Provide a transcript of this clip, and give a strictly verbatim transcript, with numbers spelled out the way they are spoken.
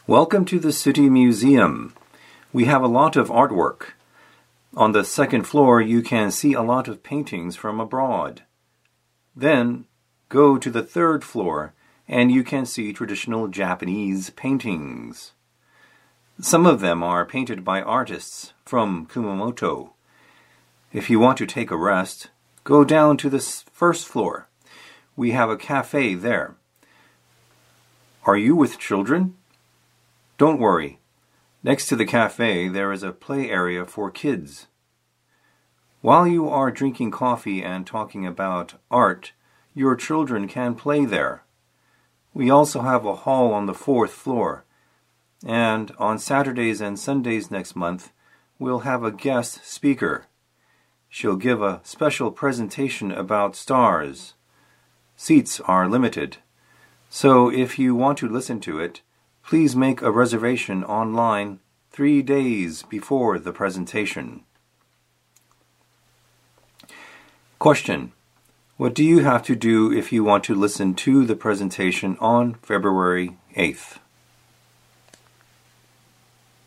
Welcome to the City Museum. We have a lot of artwork. On the second floor, you can see a lot of paintings from abroad. Then, go to the third floor, and you can see traditional Japanese paintings. Some of them are painted by artists from Kumamoto. If you want to take a rest, go down to the first floor. We have a cafe there. Are you with children? Don't worry. Next to the cafe, there is a play area for kids. While you are drinking coffee and talking about art, your children can play there. We also have a hall on the fourth floor. And on Saturdays and Sundays next month, we'll have a guest speaker. She'll give a special presentation about stars. Seats are limited. So if you want to listen to it, please make a reservation online three days before the presentation. Question: what do you have to do if you want to listen to the presentation on February eighth?